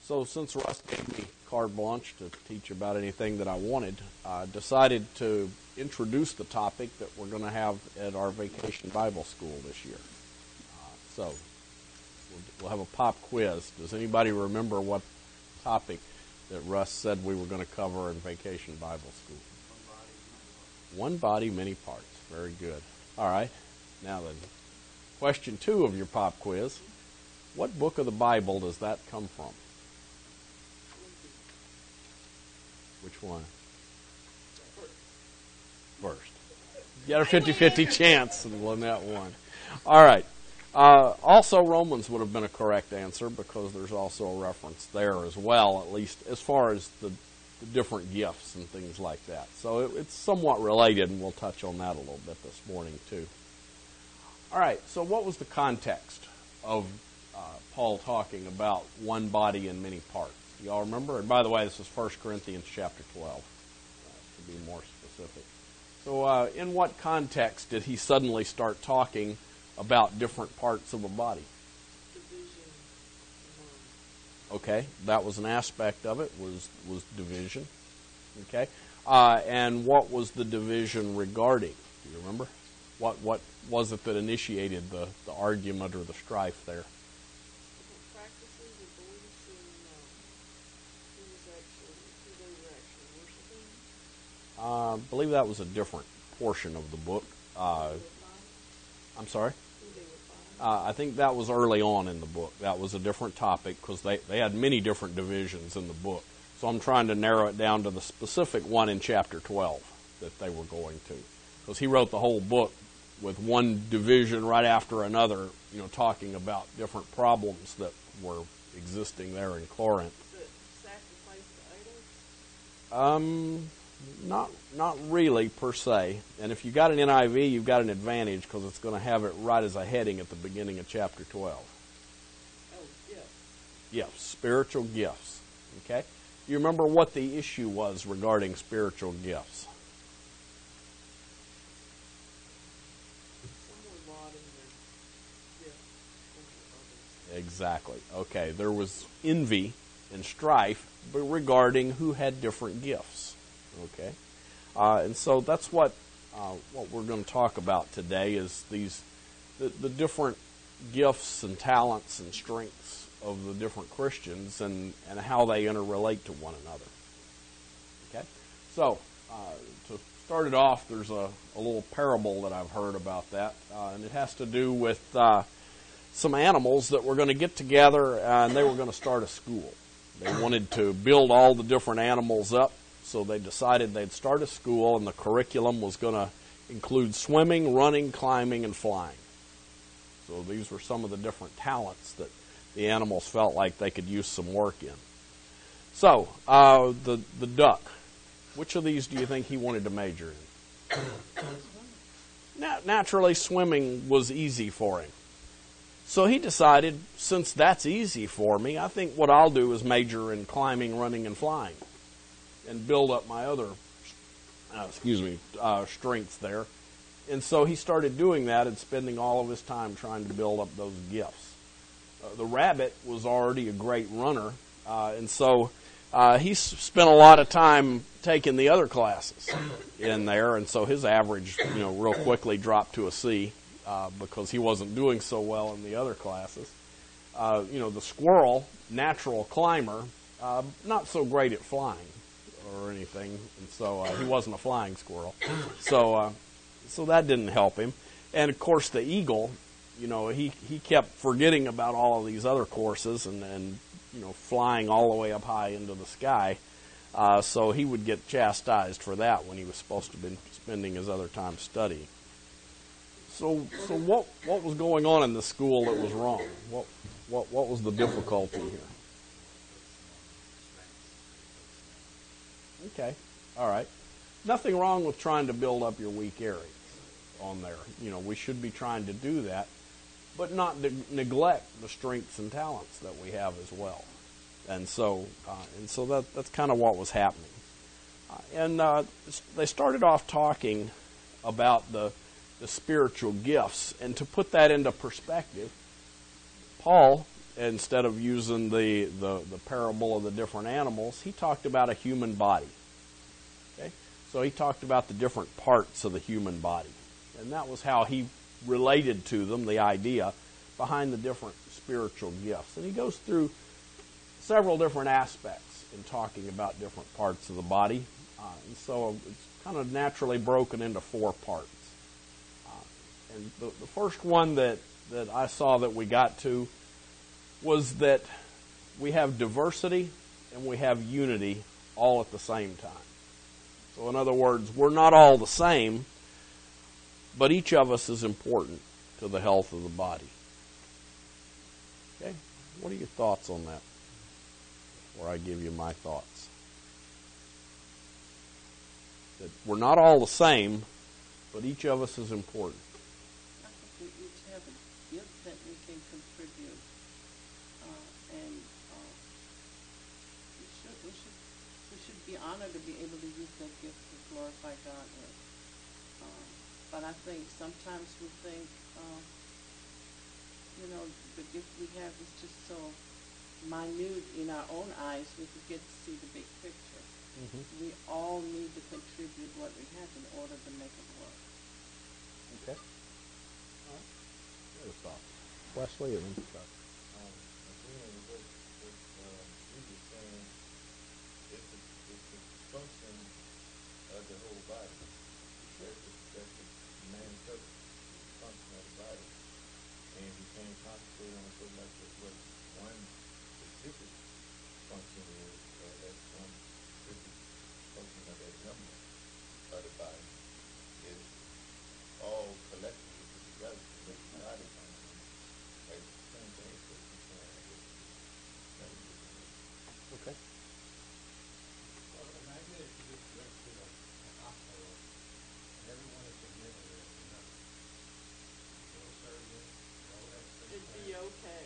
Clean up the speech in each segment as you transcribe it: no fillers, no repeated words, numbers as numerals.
So since Russ gave me carte blanche to teach about anything that I wanted, I decided to introduce the topic that we're going to have at our Vacation Bible School this year. So we'll have a pop quiz. Does anybody remember what topic that Russ said we were going to cover in Vacation Bible School? One body, many parts. Very good. All right. Now then, question 2 of your pop quiz. What book of the Bible does that come from? Which one? First. You got a 50-50 chance on that one. All right. Also, Romans would have been a correct answer because there's also a reference there as well, at least as far as the different gifts and things like that. So it's somewhat related, and we'll touch on that a little bit this morning too. All right, so what was the context of Paul talking about one body and many parts? Do y'all remember? And by the way, this is 1 Corinthians chapter 12, to be more specific. So in what context did he suddenly start talking about different parts of a body? Okay, that was an aspect of it, was division. Okay, and what was the division regarding? Do you remember? What was it that initiated the argument or the strife there? Practices or beliefs and who they were actually worshiping? I believe that was a different portion of the book. I'm sorry? I think that was early on in the book. That was a different topic because they had many different divisions in the book. So I'm trying to narrow it down to the specific one in chapter 12 that they were going to. Because he wrote the whole book with one division right after another, talking about different problems that were existing there in Corinth. Is it sacrifice to idols? Not really per se. And if you got an NIV, you've got an advantage because it's going to have it right as a heading at the beginning of chapter 12. Oh, yes. Yes, spiritual gifts. Okay? Do you remember what the issue was regarding spiritual gifts? Some were lauding their gifts over others. Exactly. Okay, there was envy and strife regarding who had different gifts. Okay, and so that's what we're going to talk about today is the different gifts and talents and strengths of the different Christians and how they interrelate to one another. Okay, so to start it off, there's a little parable that I've heard about that, and it has to do with some animals that were going to get together and they were going to start a school. They wanted to build all the different animals up. So they decided they'd start a school, and the curriculum was going to include swimming, running, climbing, and flying. So these were some of the different talents that the animals felt like they could use some work in. So the duck, which of these do you think he wanted to major in? Naturally, swimming was easy for him. So he decided, since that's easy for me, I think what I'll do is major in climbing, running, and flying, and build up my other, strengths there. And so he started doing that and spending all of his time trying to build up those gifts. The rabbit was already a great runner, and so he spent a lot of time taking the other classes in there, and so his average, real quickly dropped to a C because he wasn't doing so well in the other classes. The squirrel, natural climber, not so great at flying or anything, and so he wasn't a flying squirrel. So that didn't help him. And of course, the eagle, he kept forgetting about all of these other courses and flying all the way up high into the sky. So he would get chastised for that when he was supposed to be spending his other time studying. So what was going on in the school that was wrong? What was the difficulty here? Okay, all right. Nothing wrong with trying to build up your weak areas on there. We should be trying to do that, but not neglect the strengths and talents that we have as well. And so that's kind of what was happening. And they started off talking about the spiritual gifts, and to put that into perspective, Paul instead of using the parable of the different animals, he talked about a human body. Okay? So he talked about the different parts of the human body. And that was how he related to them, the idea behind the different spiritual gifts. And he goes through several different aspects in talking about different parts of the body. And so it's kind of naturally broken into 4 parts. And the first one that I saw that we got to was that we have diversity and we have unity all at the same time. So in other words, we're not all the same, but each of us is important to the health of the body. Okay? What are your thoughts on that? Before I give you my thoughts. That we're not all the same, but each of us is important. I think we each have a gift that we can contribute, and we should be honored to be able to use that gift to glorify God with. But I think sometimes we think, the gift we have is just so minute in our own eyes, we forget to see the big picture. Mm-hmm. We all need to contribute what we have in order to make it work. Okay. All right. Other thoughts? Wesley and then Chuck. Agreeing with what you were saying, it's a function of the whole body. That's the main purpose, the function of the body. And we can't concentrate on so much of what one specific function is, or that's one specific function of that member of the body. It's all collectively put together to make the body function. Like the same thing as what you're saying, I guess. Okay. Well, imagine if you just went to a hospital and everyone is together as a nurse. No surgeon, no x-ray. It'd be okay.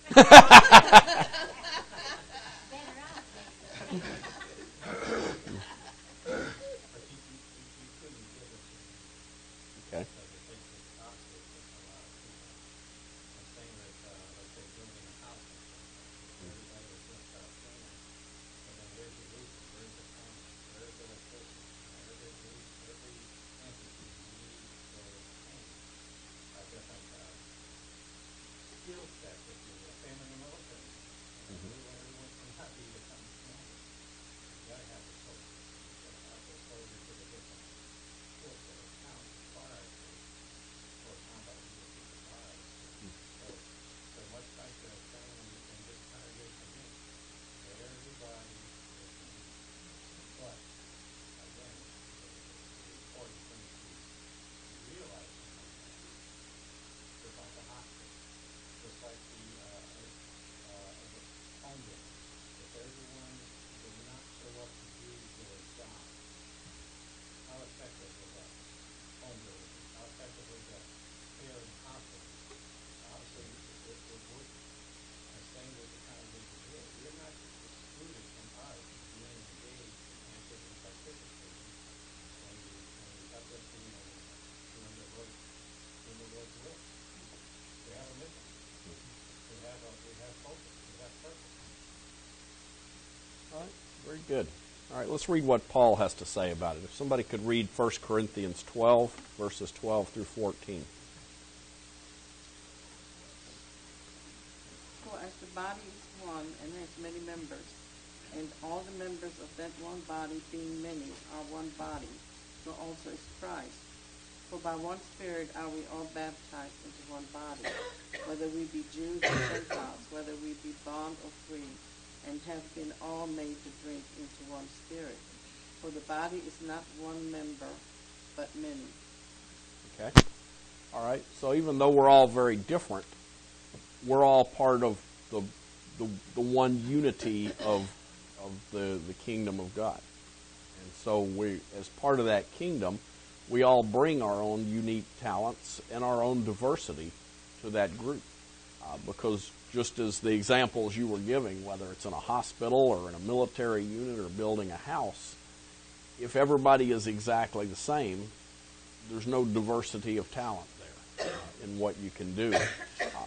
But you couldn't give it to me Okay. because it takes a doctor, it takes a lot of people. I'm saying that, let's say building a house or something. If everybody was going to start paying, and then where's the roofing, where's the plumbing, where's the electricity? Every entity needs those things. Different skill sets, if you will. Same in the military. Everyone cannot be the commander. You got to have the soldiers. You got to have the soldiers with a different skill set or talent required for combat leadership required. So much like the saying in this congregation is, everybody is needed. But again, the important thing to realize something like that, just like a hospital, just like the home building. If everyone did not show up to do their job, how effective was that home building? How effective was that care in the hospital? Obviously, it wouldn't. And same with the congregation here. We're not excluded from us being engaged and actively participating in the uplifting and doing the work, doing the Lord's will. We have a mission. We have focus. We have purpose. All right. Very good. All right, let's read what Paul has to say about it. If somebody could read 1 Corinthians 12, verses 12 through 14. For as the body is one and has many members, and all the members of that one body, being many, are one body, so also is Christ. For by one Spirit are we all baptized into one body, whether we be Jews or Gentiles, whether we be bond or free, and have been all made to drink into one Spirit. For the body is not one member, but many. Okay. All right. So even though we're all very different, we're all part of the one unity of the kingdom of God. And so we, as part of that kingdom, we all bring our own unique talents and our own diversity to that group. Because just as the examples you were giving, whether it's in a hospital or in a military unit or building a house, if everybody is exactly the same, there's no diversity of talent there in what you can do.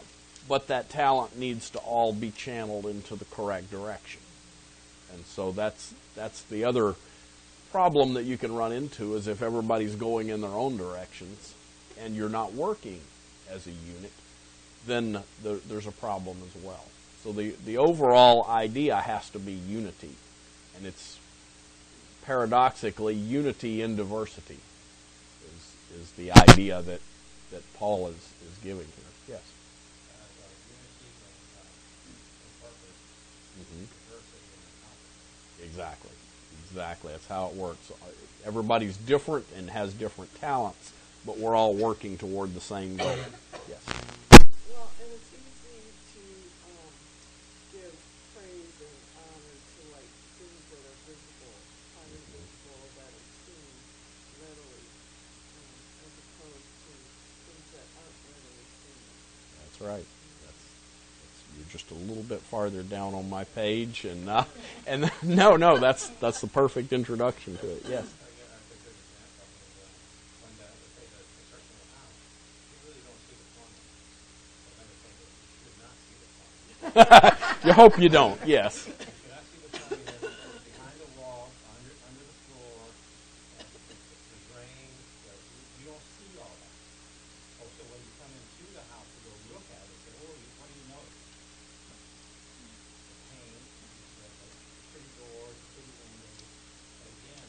but that talent needs to all be channeled into the correct direction. And so that's the other problem that you can run into, is if everybody's going in their own directions and you're not working as a unit, then there's a problem as well. So the overall idea has to be unity, and it's paradoxically unity in diversity is the idea that Paul is giving here. Yes. Unity in purpose, Mm-hmm. diversity in accomplishment. Exactly. That's how it works. Everybody's different and has different talents, but we're all working toward the same goal. Yes. Well, and it's easy to give praise and honor to like things that are visible, highly visible, that are seen readily, as opposed to things that aren't readily seen. That's right. You're just a little bit farther down on my page, and no, that's the perfect introduction to it. Yes. That's a good example. When say the construction of a house, you really don't see the plumbing. So I never say that you should not see the plumbing. You hope you don't. Yes. You should not see the plumbing that's behind the wall, under the floor, the drain. You don't see all that. Oh, so when you come into the house to go look at it, say, oh, what do you notice? The paint, the pretty doors, the pretty windows. But again,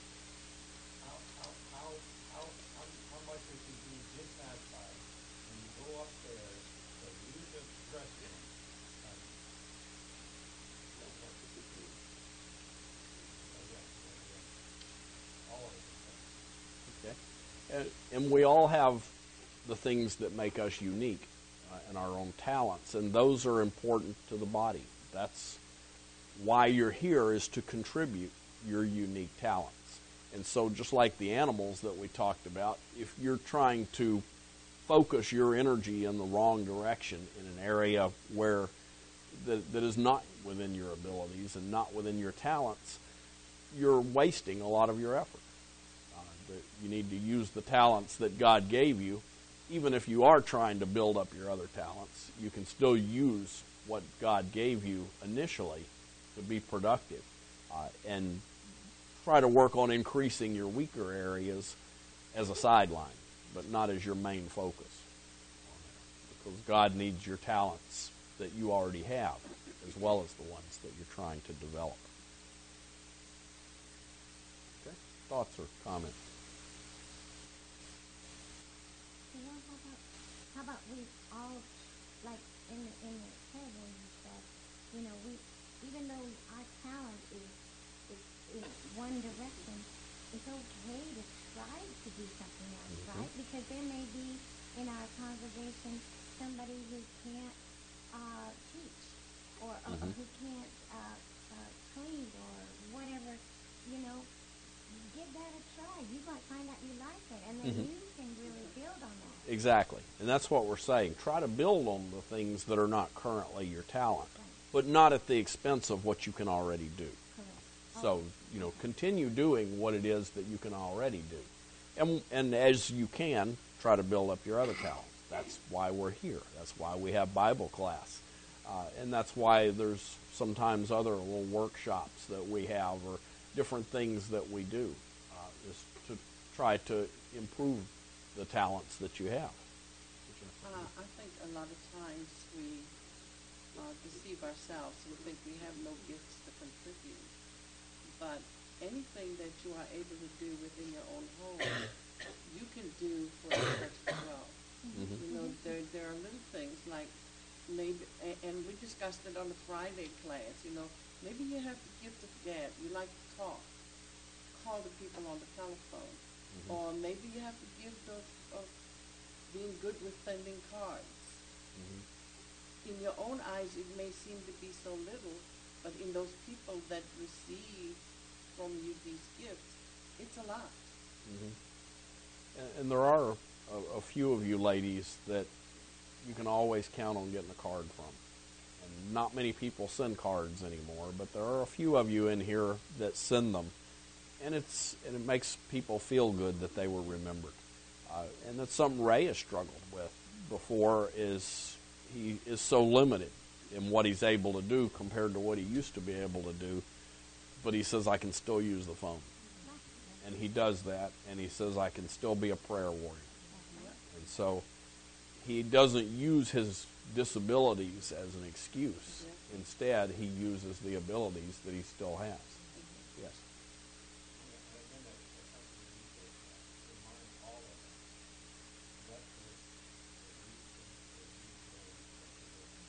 how much would you be dissatisfied when you go upstairs to use the restroom and what you see? Again, all of it. Okay. And we all have the things that make us unique and our own talents, and those are important to the body. That's why you're here, is to contribute your unique talents. And so just like the animals that we talked about, if you're trying to focus your energy in the wrong direction in an area where that is not within your abilities and not within your talents, you're wasting a lot of your effort. You need to use the talents that God gave you. Even if you are trying to build up your other talents, you can still use what God gave you initially to be productive, and try to work on increasing your weaker areas as a sideline, but not as your main focus. Because God needs your talents that you already have, as well as the ones that you're trying to develop. Okay? Thoughts or comments? Well, how about we all, like in the parable you said, we, even though our talent is in one direction, it's okay to try to do something else, right? Because there may be in our congregation somebody who can't teach, or who can't clean, or whatever, you know. Give that a try. You might find out you like it, and then you can really build on that. Exactly. And that's what we're saying. Try to build on the things that are not currently your talent, but not at the expense of what you can already do. Correct. So, continue doing what it is that you can already do. And as you can, try to build up your other talents. That's why we're here. That's why we have Bible class. And that's why there's sometimes other little workshops that we have, or different things that we do, is to try to improve the talents that you have. I think a lot of times we deceive ourselves and think we have no gifts to contribute. But anything that you are able to do within your own home, you can do for the church as well. There are little things like maybe, and we discussed it on the Friday class, maybe you have the gift of gab. You like to talk. Call the people on the telephone. Or maybe you have the gift of being good with sending cards. In your own eyes, it may seem to be so little, but in those people that receive from you these gifts, it's a lot. And there are a few of you ladies that you can always count on getting a card from. And not many people send cards anymore, but there are a few of you in here that send them. And it makes people feel good that they were remembered. And that's something Ray has struggled with before, is he is so limited in what he's able to do compared to what he used to be able to do. But he says, I can still use the phone. And he does that, and he says, I can still be a prayer warrior. And so he doesn't use his disabilities as an excuse. Instead, he uses the abilities that he still has. Yes. And again, that's something we need to remind all of us. What is the reason that you're doing what you're doing?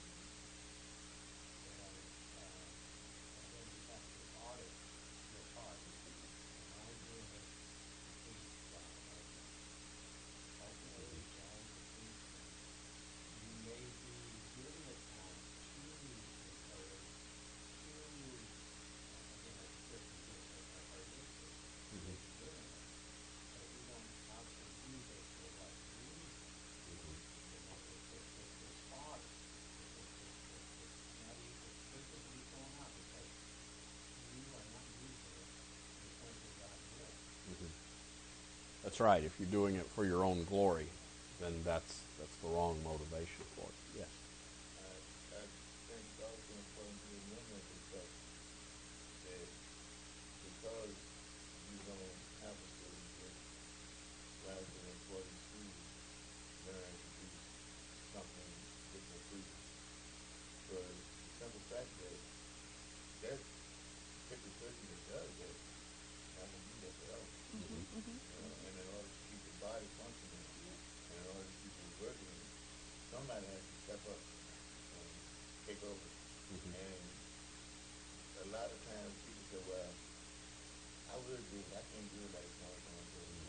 And then you have to audit your heart. Am I doing it to please God ultimately? Ultimately, going to please Him. You may be doing it now to encourage, to, again, like certain gifts are nature that you're doing it, but we don't obviously use it for the right reason. You know, it's hard. It's not easy. It's physically thrown out because you are not using it in terms of God's will. That's right. If you're doing it for your own glory, then that's the wrong motivation for it. Yes. I think it's also important to remember the fact that because you don't have a certain gift, why is it important to learn to do something different freely? For the simple fact that that particular person that does that not going to do that forever. And in order to keep the body functioning, and in order to keep it working, somebody has to step up and take over. And a lot of times people say, well, I would do it. I can't do it like so-and-so.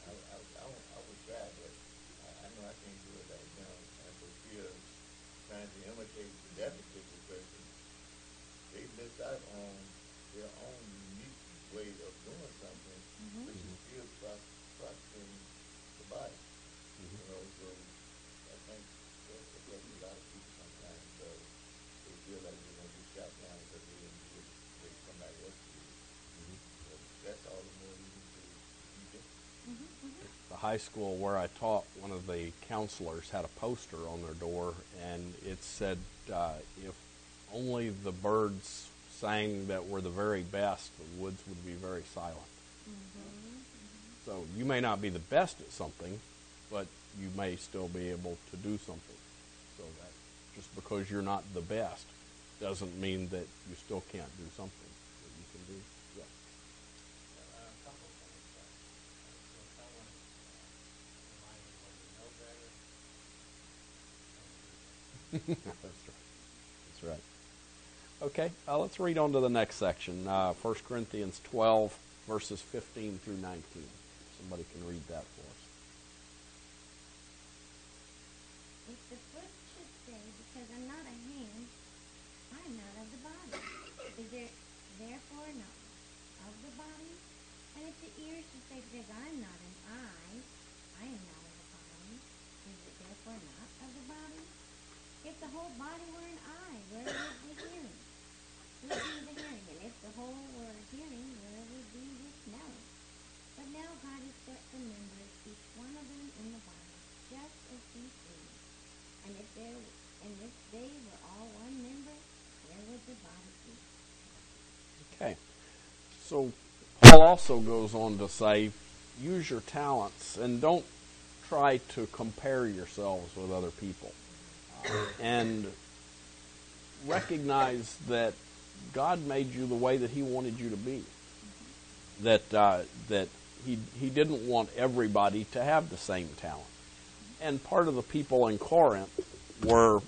I would try, but I know I can't do it like them. And for fear of trying to imitate that particular person, they miss out on their own unique way of doing something, which is still prospering the body. You know, so I think that affects a lot of people sometimes because they feel like they're going to get shot down because they didn't do it the way somebody else did it. But that's all the more reason to be different. The high school where I taught, one of the counselors had a poster on their door, and it said, if only the birds sang that were the very best, the woods would be very silent. So you may not be the best at something, but you may still be able to do something. So that just because you're not the best doesn't mean that you still can't do something that you can do. Yeah. A couple of things. When someone reminds me when you know better, don't do better. That's right. That's right. Okay, let's read on to the next section, 1 Corinthians 12, verses 15 through 19. Somebody can read that for us. If the foot should say, because I'm not a hand, I'm not of the body, is there therefore not of the body? And if the ear should say, because I'm not an eye, I am not of the body, is it therefore not of the body? If the whole body were an eye, where would the hearing? Would be the hearing, and if the whole were hearing, where would be the smelling? But now God has set the members, each one of them in the body, just as He pleased. And if they were all one member, where would the body be? Okay. So Paul also goes on to say, use your talents and don't try to compare yourselves with other people. And recognize that God made you the way that He wanted you to be. That He didn't want everybody to have the same talent. And part of the people in Corinth were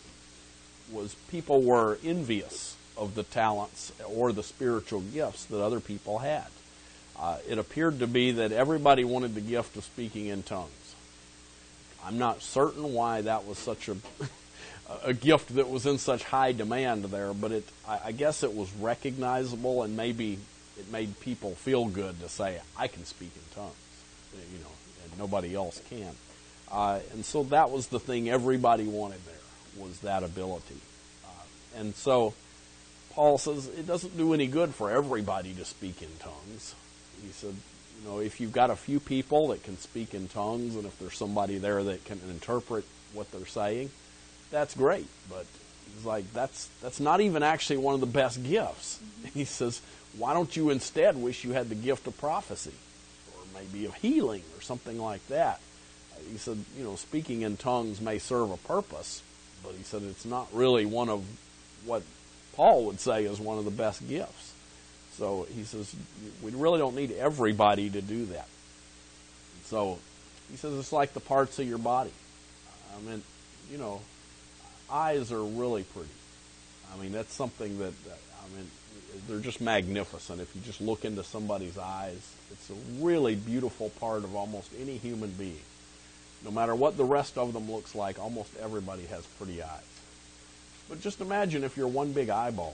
envious of the talents or the spiritual gifts that other people had. It appeared to be that everybody wanted the gift of speaking in tongues. I'm not certain why that was such a gift that was in such high demand there, but I guess it was recognizable, and maybe it made people feel good to say, I can speak in tongues, and nobody else can. And so that was the thing everybody wanted there, was that ability. And so Paul says it doesn't do any good for everybody to speak in tongues. He said, if you've got a few people that can speak in tongues, and if there's somebody there that can interpret what they're saying, that's great, but he's like, that's not even actually one of the best gifts. He says, why don't you instead wish you had the gift of prophecy, or maybe of healing, or something like that? He said, speaking in tongues may serve a purpose, but he said it's not really one of what Paul would say is one of the best gifts. So he says, we really don't need everybody to do that. So he says it's like the parts of your body. I mean, eyes are really pretty. I mean, that's something that, they're just magnificent. If you just look into somebody's eyes, it's a really beautiful part of almost any human being. No matter what the rest of them looks like, almost everybody has pretty eyes. But just imagine if you're one big eyeball.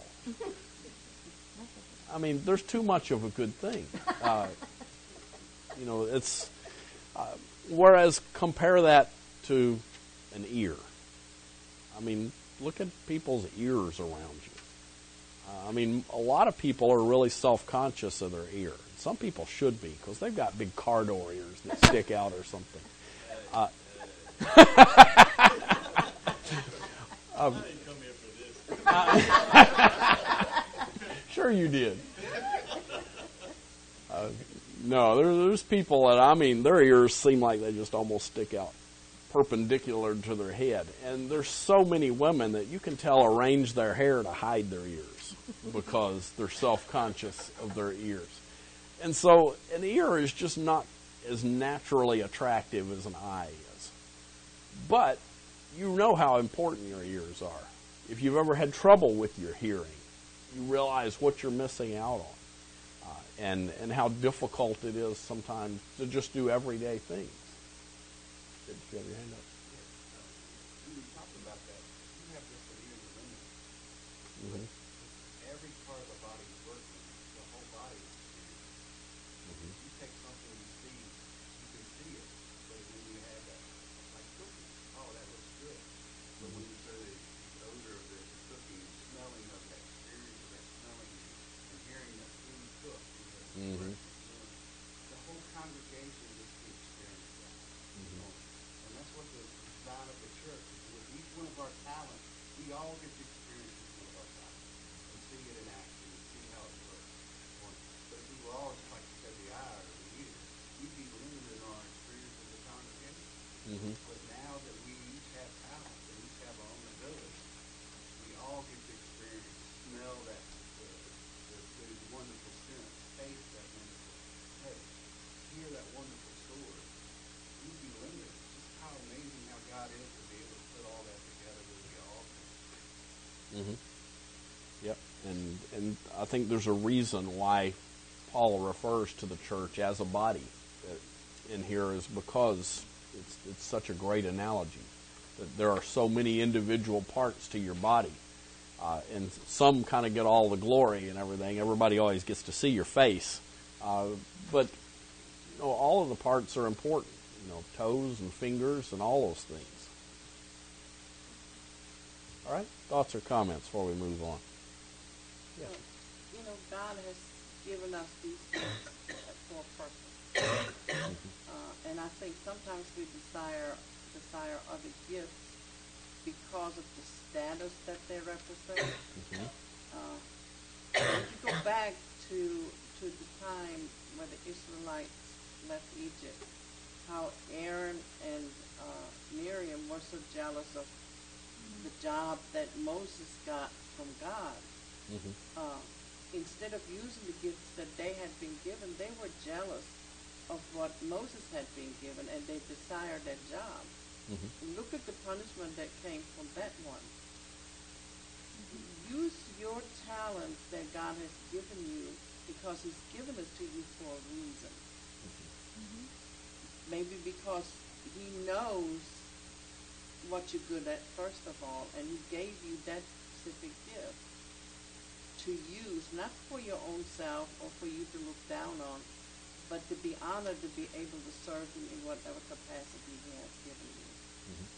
I mean, there's too much of a good thing. It's whereas compare that to an ear. I mean, look at people's ears around you. A lot of people are really self-conscious of their ear. Some people should be, because they've got big car door ears that stick out or something. I didn't come here for this. Sure you did. No, there's people that, their ears seem like they just almost stick out perpendicular to their head. And there's so many women that you can tell arrange their hair to hide their ears because they're self-conscious of their ears. And so an ear is just not as naturally attractive as an eye is. But you know how important your ears are. If you've ever had trouble with your hearing, you realize what you're missing out on. And how difficult it is sometimes to just do everyday things. Did you have your hand up? When you talk about that, you have just an ear to limit. Mm-hmm. Every part of the body is working. The whole body is experiencing. Mm-hmm. You take something you see, you can see it. But when you have that, like cooking, oh, that looks good. But when you say the odor of the cooking, smelling of that experience of that smelling and hearing that food cook, Mm-hmm. the whole congregation gets to experience that. Mm-hmm. And that's what the design of the church is. With each one of our talents, we all get to experience each one of our talents and see it in action and see how it works. But if we were all just like you said, the eye or the ear, we'd be limited on our experience as a congregation. Mm-hmm. But now that we each have talents and each have our own abilities, we all get to experience, smell that the wonderful scent, taste that wonderful taste, hear that wonderful story. We'd be limited. Just how amazing how God is to be able to put all that together that we all can experience. Mm-hmm. Yep. And I think there's a reason why Paul refers to the church as a body in here is because it's such a great analogy. That there are so many individual parts to your body. And some kind of get all the glory and everything. Everybody always gets to see your face. But all of the parts are important. Toes and fingers and all those things. All right? Thoughts or comments before we move on? Yes. God has given us these gifts for a purpose. And I think sometimes we desire other gifts because of the status that they represent. Mm-hmm. If you go back to the time when the Israelites left Egypt, how Aaron and Miriam were so jealous of the job that Moses got from God. Mm-hmm. Instead of using the gifts that they had been given, they were jealous of what Moses had been given, and they desired that job. Mm-hmm. Look at the punishment that came from that one. Use your talents that God has given you because he's given it to you for a reason. Mm-hmm. Maybe because he knows what you're good at, first of all, and he gave you that specific gift to use, not for your own self or for you to look down on, but to be honored to be able to serve him in whatever capacity he has given you. Mm-hmm.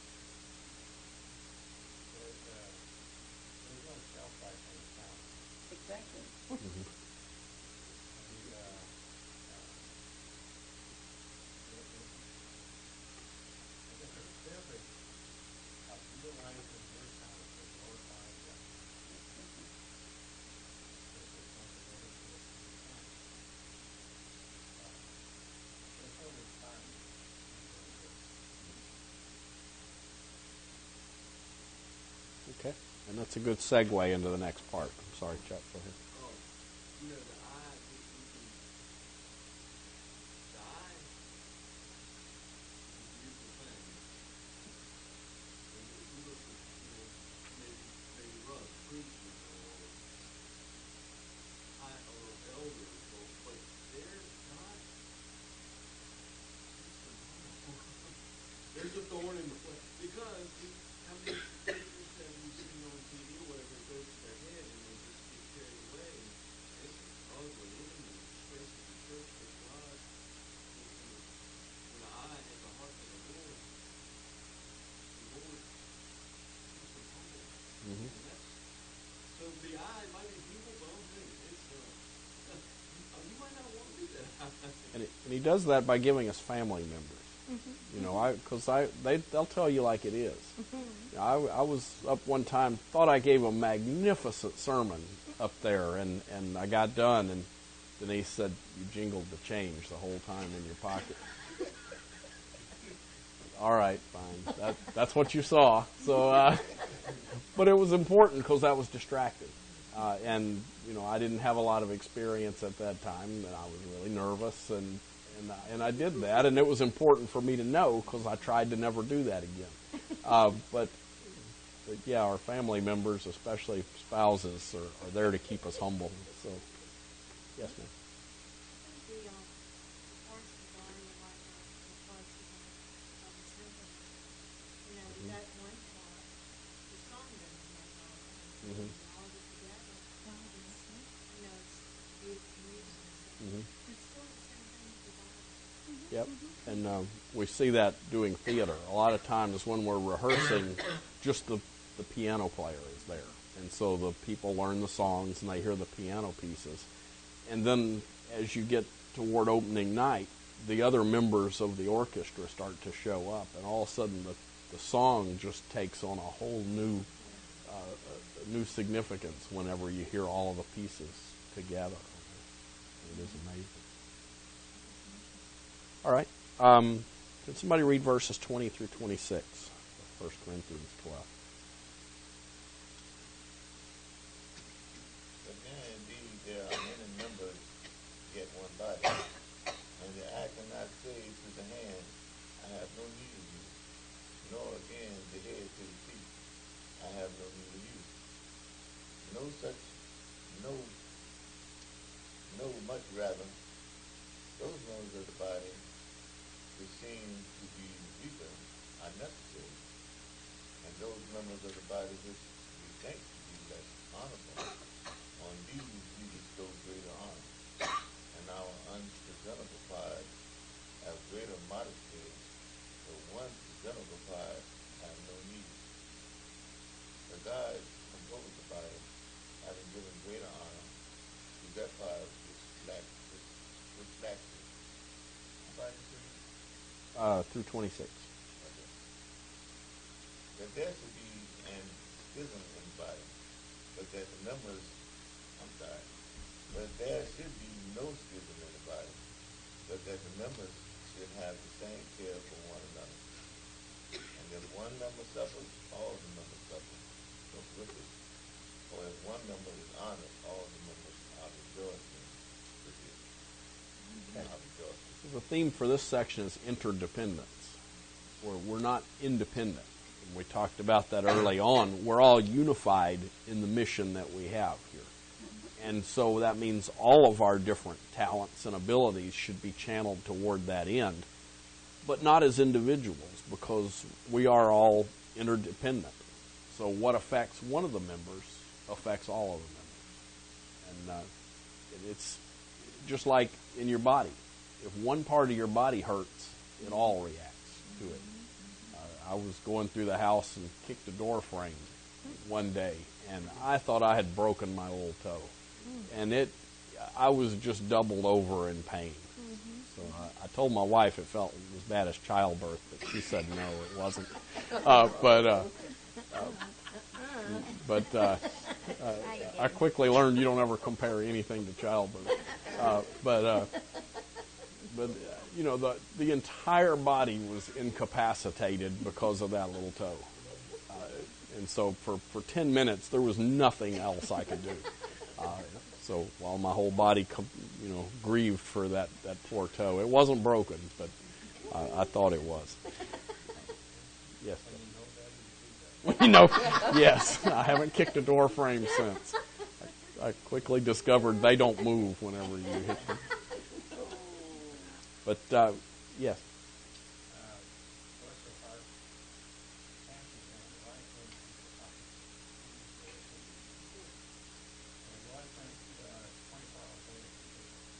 There's no shelf life on the talent. Exactly. Mm-hmm. I guess it's simply realizing And that's a good segue into the next part. I'm sorry, Chuck, go ahead. Oh, you know, the eye, the eye is a beautiful thing. And if you look at, maybe brother preachers or elders, but God, there's a thorn in the flesh. Because, how many preachers have you seen on TV or whatever, it goes to their head and they just get carried away, and it's an ugly end and it disgraces the church, but God, when the eye has the heart of the Lord keeps them humble. Mm-hmm. And that's, so the eye might be people, but I'm thinking, you might not want to do that. And he does that by giving us family members. You know, they'll tell you like it is. You know, I was up one time, thought I gave a magnificent sermon up there, and I got done, and Denise said, "You jingled the change the whole time in your pocket." All right, fine. That's what you saw. So, but it was important because I was distracted, and you know, I didn't have a lot of experience at that time, and I was really nervous, and I did that, and it was important for me to know because I tried to never do that again. But yeah, our family members, especially spouses, are there to keep us humble. So, yes, ma'am. The parts of the body are like the parts of the temple. You know, that one part, the song doesn't have all of it. Mm-hmm. All of it together. It's beautiful music and stuff. Mm-hmm. It's still the same thing with the body. Yep, and we see that doing theater. A lot of times when we're rehearsing, just the piano player is there. And so the people learn the songs and they hear the piano pieces. And then as you get toward opening night, the other members of the orchestra start to show up. And all of a sudden the song just takes on a whole new significance whenever you hear all of the pieces together. It is amazing. All right. Can somebody read verses 20 through 26 of 1 Corinthians 12? But now indeed there are many members, yet one body. And the eye cannot say to the hand, I have no need of you, nor again the head to the feet, I have no need of you. No, much rather, those members of the body which seem to be weaker are necessary, and those members of the body which we think to be less honorable, on these we bestow greater honor, and our unpresentable part have greater modesty, but one presentable part have no need. But God composed the body, having given greater honor to that part which lacks it. How about you, Through 26. okay. That there should be an schism in the body, but that the members, but there should be no schism in the body, but that the members should have the same care for one another. And if one member suffers, all the members suffer with it. Or if one member is honored, all the members are rejoicing with it. Okay. Are rejoicing. So the theme for this section is interdependence, where we're not independent. And we talked about that early on. We're all unified in the mission that we have here. And so that means all of our different talents and abilities should be channeled toward that end, but not as individuals, because we are all interdependent. So what affects one of the members affects all of the members. And it's just like in your body. If one part of your body hurts, it all reacts to it. I was going through the house and kicked a door frame one day, and I thought I had broken my little toe. And I was just doubled over in pain. So I told my wife it felt as bad as childbirth, but she said no, it wasn't. But I quickly learned you don't ever compare anything to childbirth. But you know, the entire body was incapacitated because of that little toe. And so for 10 minutes, there was nothing else I could do. So while my whole body, grieved for that poor toe. It wasn't broken, but I thought it was. Yes. Yes. I haven't kicked a door frame since. I quickly discovered they don't move whenever you hit them. But, yes. Bless her heart. Cassie's been a lifelong hospital. And a lifelong 24 hours later, she did the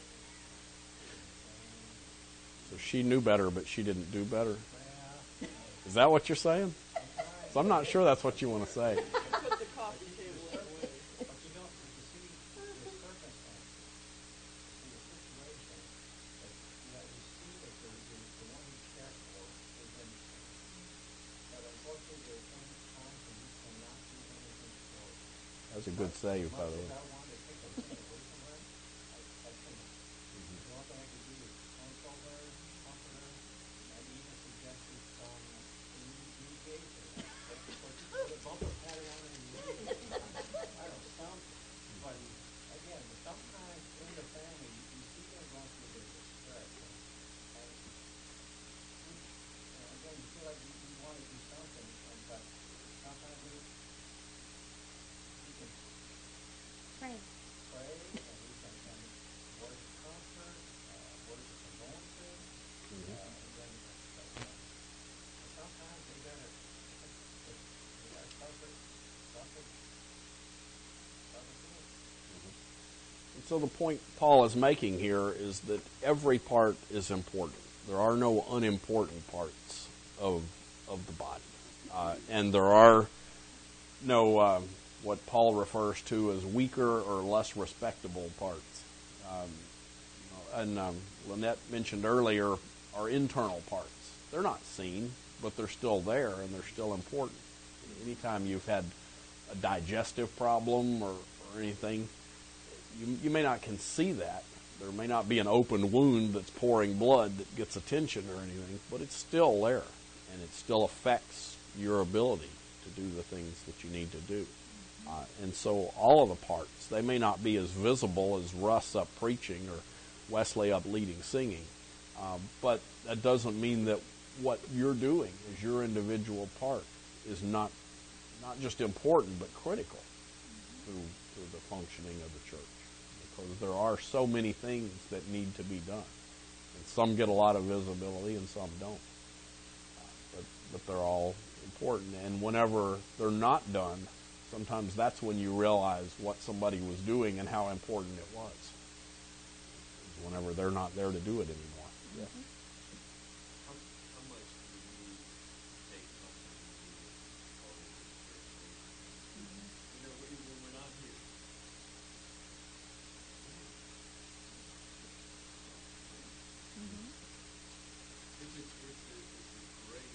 same. So she knew better, but she didn't do better. Well, Is that what you're saying? sometimes. So I'm not sure that's what you want to say. Put the coffee table away. But you don't, you see, the circumstances, you see the situation, that, you see that the one you care for is in pain. But unfortunately, there are times when you cannot do anything for her. That's a good save, by the As way. much as I wanted to take everything away from her, I couldn't. The only thing I could do is console her, comfort her, and even suggested some mediation. Put a bumper padding on her knee. I don't know, something. But again, sometimes in the family, you see them going through a bit of distress, and again, you feel like you want to do something, but sometimes we can Pray. pray, and we can and words of comfort, words of condolences, and then but sometimes they gotta suffer through it. And so the point Paul is making here is that every part is important. There are no unimportant parts of the body. And there are no what Paul refers to as weaker or less respectable parts. Lynette mentioned earlier our internal parts. They're not seen, but they're still there and they're still important. Anytime you've had a digestive problem or anything, you may not can see that. There may not be an open wound that's pouring blood that gets attention or anything, but it's still there, and it still affects your ability to do the things that you need to do. And so all of the parts, they may not be as visible as Russ up preaching or Wesley up leading singing, but that doesn't mean that what you're doing as your individual part is not just important, but critical to the functioning of the church. Because there are so many things that need to be done. And some get a lot of visibility and some don't. But they're all important. And whenever they're not done, sometimes that's when you realize what somebody was doing and how important it was. Whenever they're not there to do it anymore. Yes. How much do we need to take something and do it part of the church family? Even when we're not here. It's a great,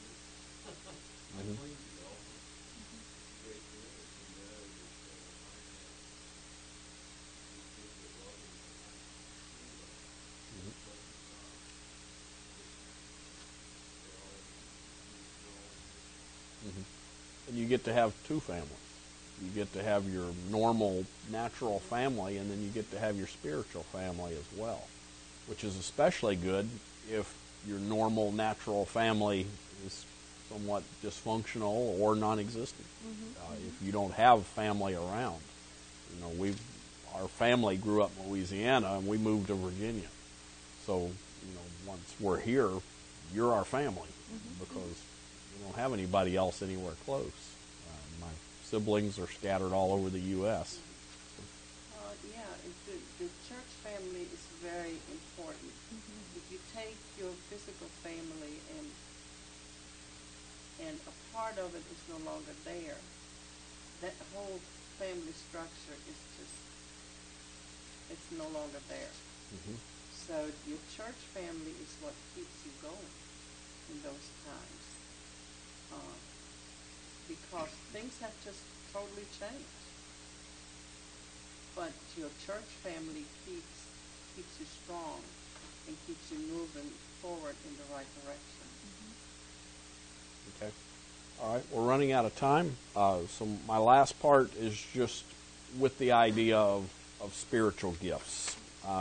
I cling to the altar. It's a great privilege to know that I have these kids that love me, that I truly love, because of God. They're all Christians. And you get to have two families. You get to have your normal, natural family, and then you get to have your spiritual family as well, which is especially good if your normal, natural family is somewhat dysfunctional or non-existent. If you don't have family around, our family grew up in Louisiana and we moved to Virginia. So, once we're here, you're our family because we don't have anybody else anywhere close. My siblings are scattered all over the U.S. The church family is very important. If you take your physical family and a part of it is no longer there, that whole family structure is it's no longer there. So your church family is what keeps you going in those times. Because things have just totally changed. But your church family keeps you strong and keeps you moving forward in the right direction. Okay. All right, we're running out of time. So my last part is just with the idea of spiritual gifts.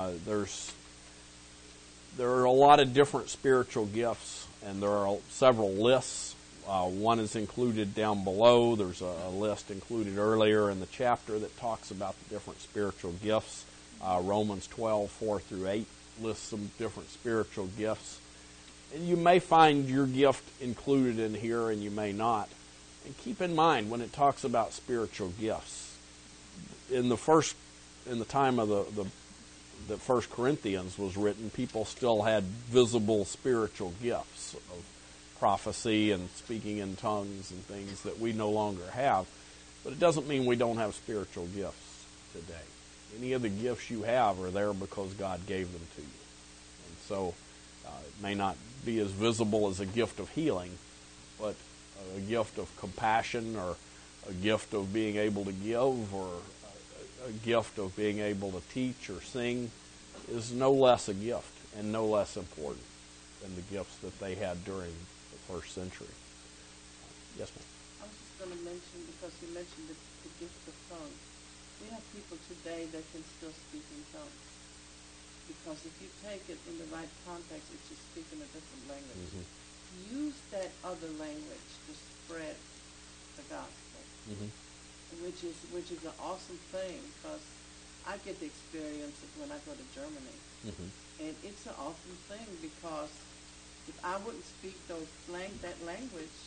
There are a lot of different spiritual gifts, and there are several lists. One is included down below. There's a list included earlier in the chapter that talks about the different spiritual gifts. Romans 12:4-8 lists some different spiritual gifts. And you may find your gift included in here, and you may not. And keep in mind, when it talks about spiritual gifts, in the time of the 1 Corinthians was written, people still had visible spiritual gifts of prophecy and speaking in tongues and things that we no longer have. But it doesn't mean we don't have spiritual gifts today. Any of the gifts you have are there because God gave them to you. And so it may not be as visible as a gift of healing, but a gift of compassion, or a gift of being able to give, or a gift of being able to teach or sing is no less a gift and no less important than the gifts that they had during the first century. Yes, ma'am. I was just going to mention, because you mentioned the gift of tongues. We have people today that can still speak in tongues. Because if you take it in the right context, it's just speaking a different language. Use that other language to spread the gospel, which is an awesome thing, because I get the experience of when I go to Germany, and it's an awesome thing, because if I wouldn't speak that language,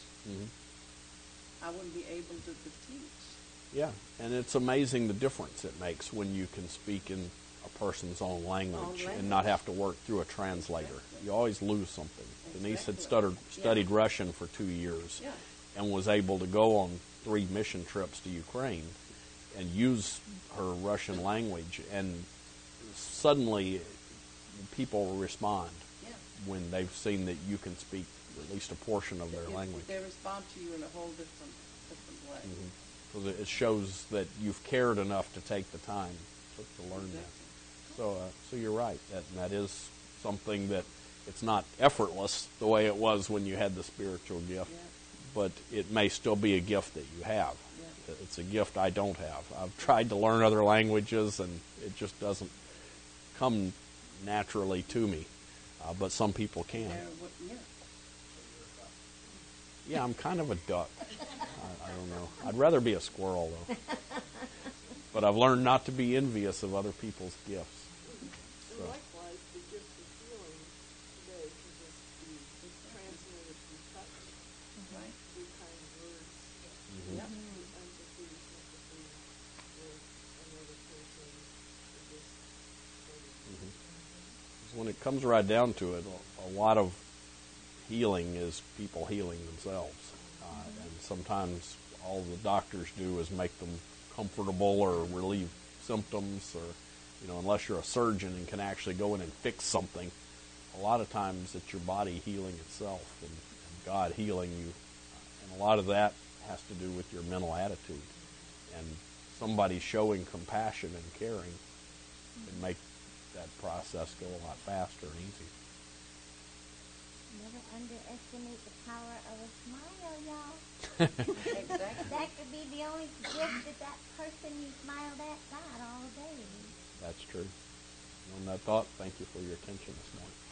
I wouldn't be able to teach. Yeah, and it's amazing the difference it makes when you can speak in a person's own language and not have to work through a translator. Exactly. You always lose something. Exactly. Denise had studied Russian for 2 years and was able to go on 3 mission trips to Ukraine and use her Russian language, and suddenly people respond when they've seen that you can speak at least a portion of their language. They respond to you in a whole different way. Because it shows that you've cared enough to take the time to learn that. So you're right. That is something that it's not effortless the way it was when you had the spiritual gift, but it may still be a gift that you have. Yeah. It's a gift I don't have. I've tried to learn other languages, and it just doesn't come naturally to me. But some people can. Yeah, I'm kind of a duck. I don't know. I'd rather be a squirrel, though. But I've learned not to be envious of other people's gifts. So. Likewise, the gift of healing today can just be transmitted through touch, right? Through kind words, through empathy, sympathy with another person. When it comes right down to it, a lot of healing is people healing themselves. And sometimes all the doctors do is make them comfortable or relieve symptoms, or, unless you're a surgeon and can actually go in and fix something, a lot of times it's your body healing itself and God healing you. And a lot of that has to do with your mental attitude. And somebody showing compassion and caring can make that process go a lot faster and easier. Never underestimate the power of a smile, y'all. Exactly. That could be the only gift that person you smiled at got all day. That's true. On that thought, thank you for your attention this morning.